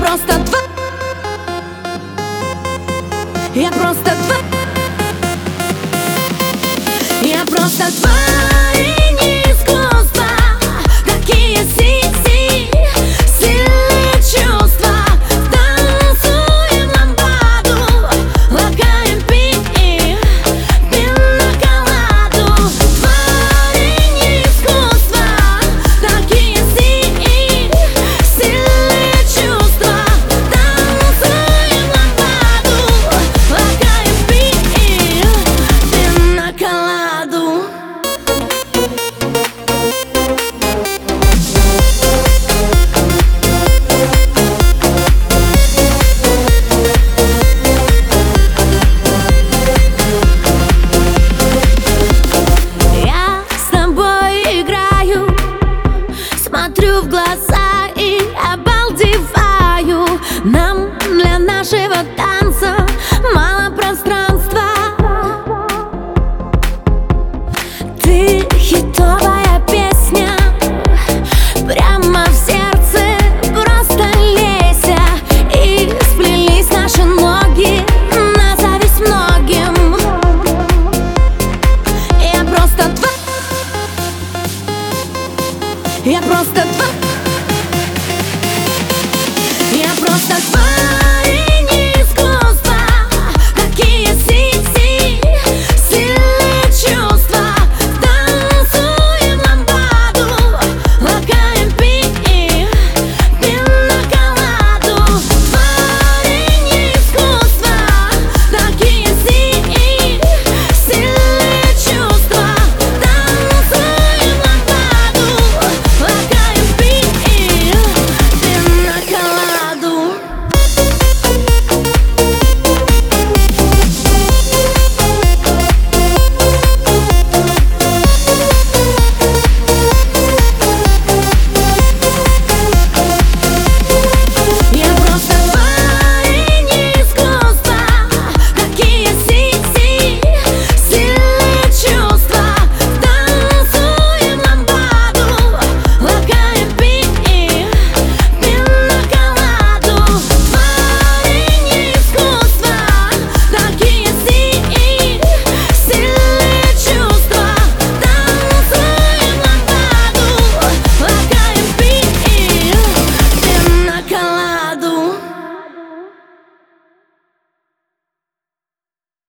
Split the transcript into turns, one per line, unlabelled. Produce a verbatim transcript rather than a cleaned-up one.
просто два. Я просто два. Я просто творение искусства. Такие си-си, сильные чувства. Танцуем ламбаду, лакаем пи, пинаколаду. Творение искусства. Такие си-си, сильные чувства. Танцуем ламбаду, лакаем пи, пинаколаду. Я с тобой играю, смотрю в глаза и обалдеваю. Нам для нашего танца мало пространства. Ты хитовая песня, прямо в сердце просто лезя. И сплелись наши ноги на зависть многим. Я просто два. Я просто два. Я просто два.